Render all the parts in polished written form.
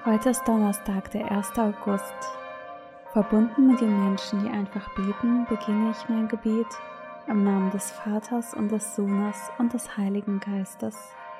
Heute ist Donnerstag, der 1. August. Verbunden mit den Menschen, die einfach beten, beginne ich mein Gebet im Namen des Vaters und des Sohnes und des Heiligen Geistes.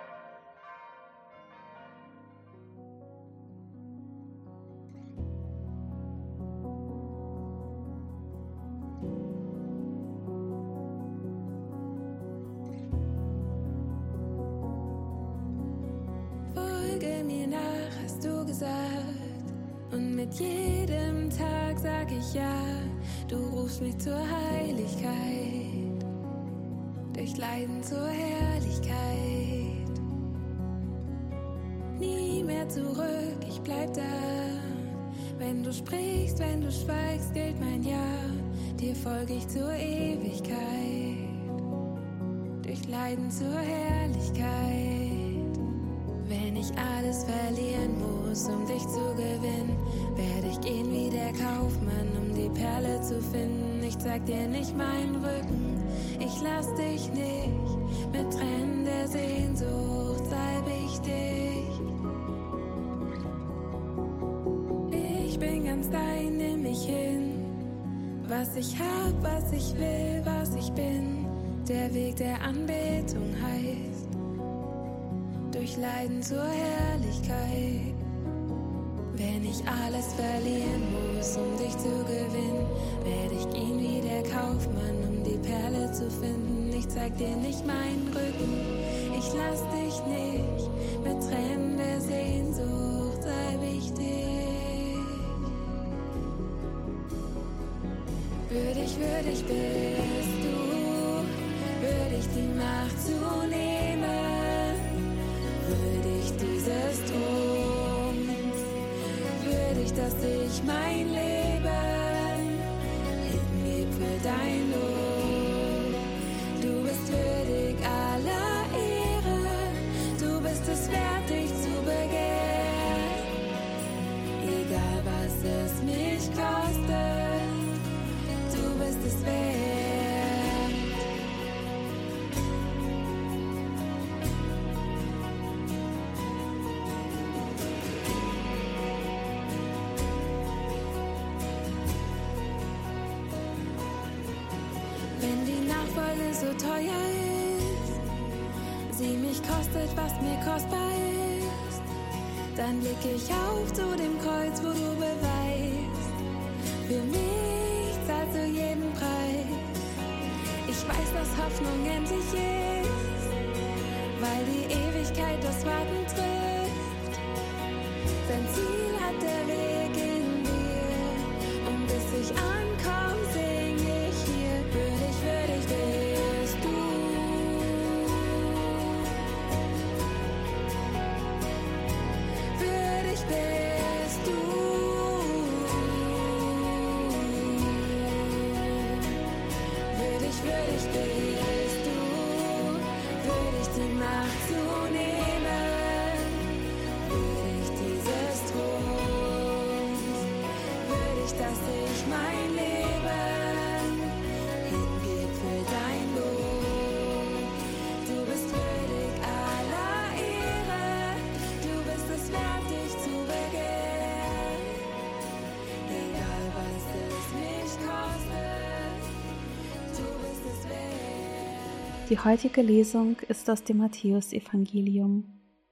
Folge mir nach, hast du gesagt, und mit jedem Tag sag ich ja, du rufst mich zur Heiligkeit, durch Leiden zur Herrlichkeit. Nie mehr zurück, ich bleib da, wenn du sprichst, wenn du schweigst, gilt mein Ja, dir folge ich zur Ewigkeit, durch Leiden zur Herrlichkeit. Wenn ich alles verlieren muss, um dich zu gewinnen, werde ich gehen wie der Kaufmann, um die Perle zu finden. Ich zeig dir nicht meinen Rücken, ich lass dich nicht, mit Tränen der Sehnsucht salbe ich dich. Ich bin ganz dein, nimm mich hin, was ich hab, was ich will, was ich bin, der Weg der Anbetung heißt, durch Leiden zur Herrlichkeit. Wenn ich alles verlieren muss, um dich zu gewinnen, werde ich gehen wie der Kaufmann, um die Perle zu finden. Ich zeig dir nicht meinen Rücken, ich lass dich nicht, mit Tränen der Sehnsucht salbe ich dich. Würdig bist du, würdig die Macht zu nehmen, würdig dieses Throns, würdig, dass ich mein Leben hingeb für dein Lob. Du bist würdig aller Ehre, du bist es wert, dich zu begehren, egal was es mich kostet, du bist es wert. Wenn die Nachfolge so teuer ist, sie mich kostet, was mir kostbar ist, dann blick ich auf zu dem Kreuz, wo du beweist, für mich zahlst du jeden Preis. Ich weiß, dass Hoffnung endlich ist, weil die Ewigkeit das Warten trifft. Sein Ziel hat der Weg in dir, und bis ich ankomme, sing ich hier. Würdig bist du. Würdig bist du. Würdig bist du. Würdig die Macht zu nehmen. Würdig dieses Throns. Würdig, dass ich mein Leben hingeb für dein Lob. Du bist würdig aller Ehre, du bist es wert, dich zu begehren, egal was es mich kostet, du bist es wert. Die heutige Lesung ist aus dem Matthäusevangelium.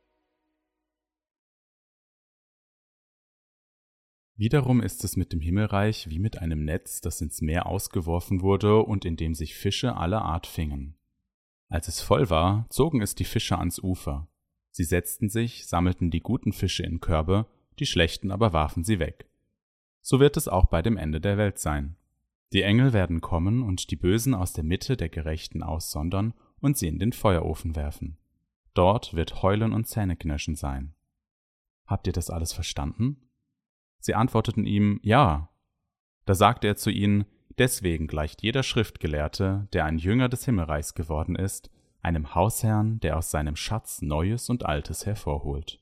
Wiederum ist es mit dem Himmelreich wie mit einem Netz, das ins Meer ausgeworfen wurde und in dem sich Fische aller Art fingen. Als es voll war, zogen es die Fischer ans Ufer. Sie setzten sich, sammelten die guten Fische in Körbe, die schlechten aber warfen sie weg. So wird es auch bei dem Ende der Welt sein. Die Engel werden kommen und die Bösen aus der Mitte der Gerechten aussondern und sie in den Feuerofen werfen. Dort wird Heulen und Zähneknirschen sein. Habt ihr das alles verstanden? Sie antworteten ihm, ja. Da sagte er zu ihnen, deswegen gleicht jeder Schriftgelehrte, der ein Jünger des Himmelreichs geworden ist, einem Hausherrn, der aus seinem Schatz Neues und Altes hervorholt.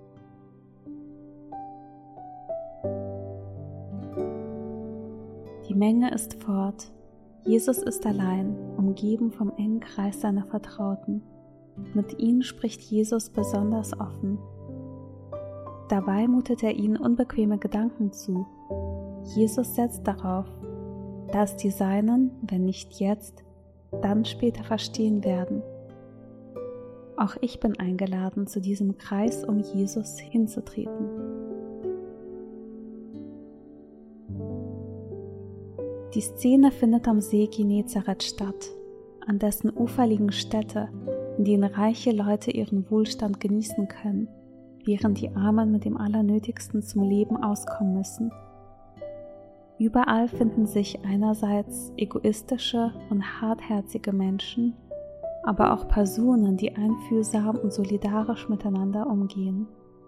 Die Die Menge ist fort. Jesus ist allein, umgeben vom engen Kreis seiner Vertrauten. Mit ihnen spricht Jesus besonders offen. Dabei mutet er ihnen unbequeme Gedanken zu. Jesus setzt darauf, dass die Seinen, wenn nicht jetzt, dann später verstehen werden. Auch ich bin eingeladen, zu diesem Kreis um Jesus hinzutreten. Die Szene findet am See Genezareth statt. An dessen Ufer liegen Städte, in denen reiche Leute ihren Wohlstand genießen können, während die Armen mit dem Allernötigsten zum Leben auskommen müssen. Überall finden sich einerseits egoistische und hartherzige Menschen, aber auch Personen, die einfühlsam und solidarisch miteinander umgehen.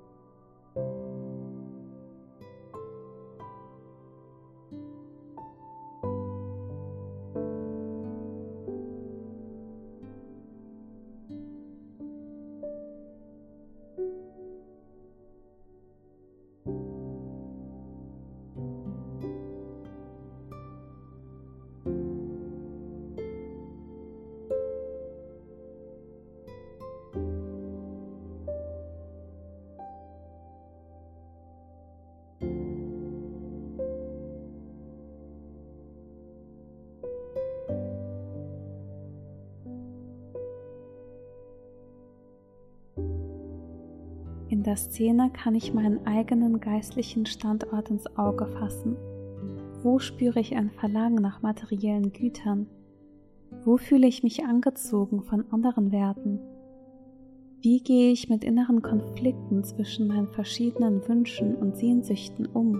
In der Szene kann ich meinen eigenen geistlichen Standort ins Auge fassen. Wo spüre ich ein Verlangen nach materiellen Gütern? Wo fühle ich mich angezogen von anderen Werten? Wie gehe ich mit inneren Konflikten zwischen meinen verschiedenen Wünschen und Sehnsüchten um?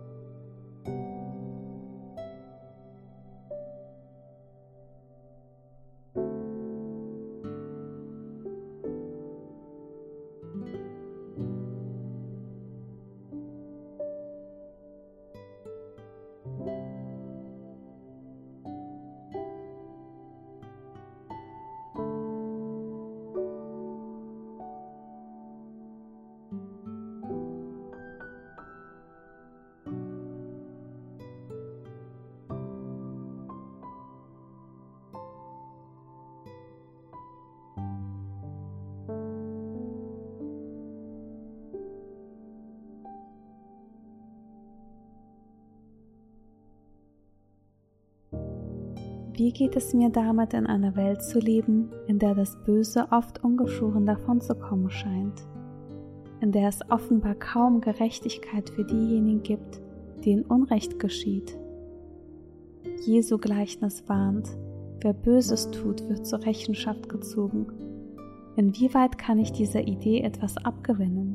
Wie geht es mir damit, in einer Welt zu leben, in der das Böse oft ungeschoren davonzukommen scheint, in der es offenbar kaum Gerechtigkeit für diejenigen gibt, denen Unrecht geschieht? Jesu Gleichnis warnt, wer Böses tut, wird zur Rechenschaft gezogen. Inwieweit kann ich dieser Idee etwas abgewinnen?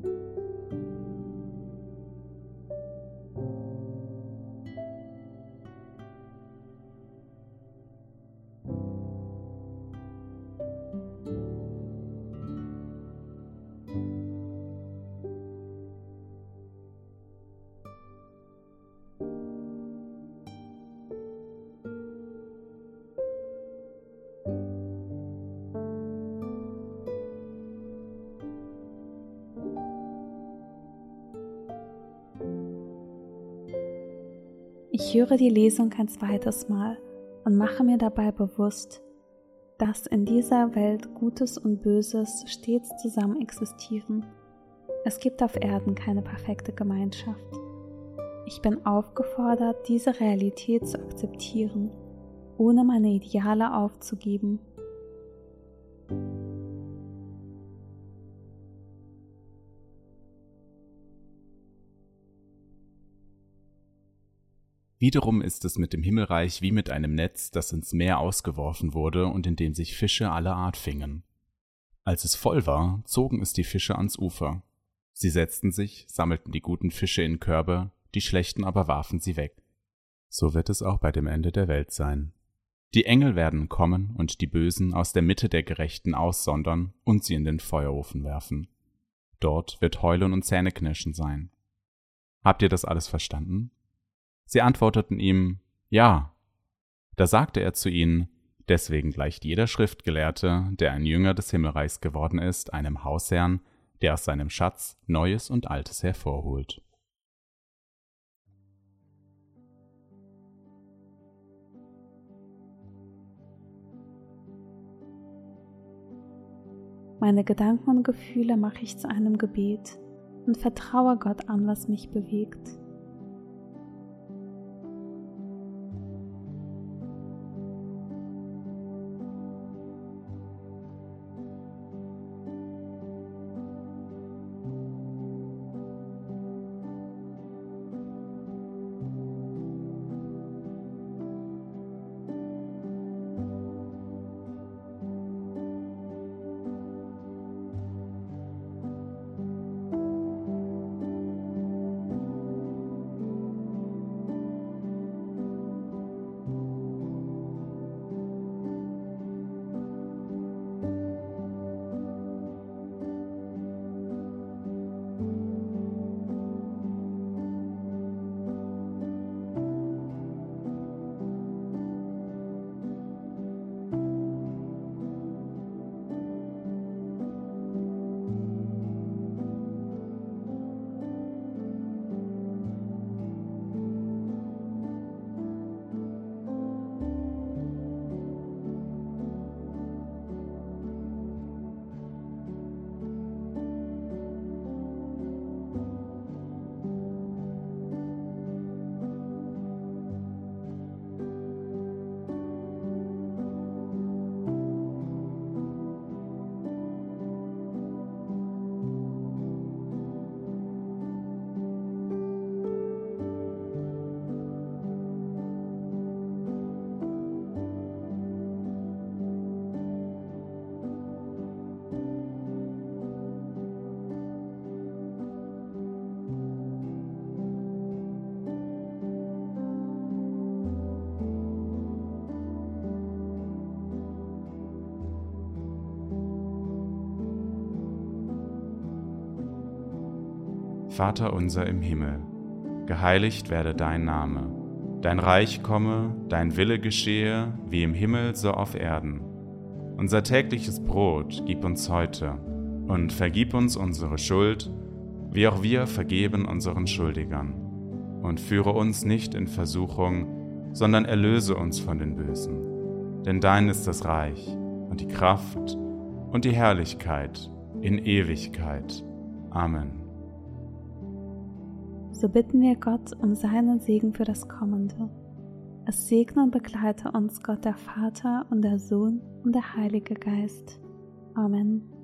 Ich höre die Lesung ein zweites Mal und mache mir dabei bewusst, dass in dieser Welt Gutes und Böses stets zusammen existieren. Es gibt auf Erden keine perfekte Gemeinschaft. Ich bin aufgefordert, diese Realität zu akzeptieren, ohne meine Ideale aufzugeben. Wiederum ist es mit dem Himmelreich wie mit einem Netz, das ins Meer ausgeworfen wurde und in dem sich Fische aller Art fingen. Als es voll war, zogen es die Fische ans Ufer. Sie setzten sich, sammelten die guten Fische in Körbe, die schlechten aber warfen sie weg. So wird es auch bei dem Ende der Welt sein. Die Engel werden kommen und die Bösen aus der Mitte der Gerechten aussondern und sie in den Feuerofen werfen. Dort wird Heulen und Zähneknirschen sein. Habt ihr das alles verstanden? Sie antworteten ihm, ja. Da sagte er zu ihnen, deswegen gleicht jeder Schriftgelehrte, der ein Jünger des Himmelreichs geworden ist, einem Hausherrn, der aus seinem Schatz Neues und Altes hervorholt. Meine Gedanken und Gefühle mache ich zu einem Gebet und vertraue Gott an, was mich bewegt. Vater unser im Himmel, geheiligt werde dein Name, dein Reich komme, dein Wille geschehe, wie im Himmel so auf Erden. Unser tägliches Brot gib uns heute und vergib uns unsere Schuld, wie auch wir vergeben unseren Schuldigern. Und führe uns nicht in Versuchung, sondern erlöse uns von den Bösen. Denn dein ist das Reich und die Kraft und die Herrlichkeit in Ewigkeit. Amen. So bitten wir Gott um seinen Segen für das Kommende. Es segne und begleite uns Gott der Vater und der Sohn und der Heilige Geist. Amen.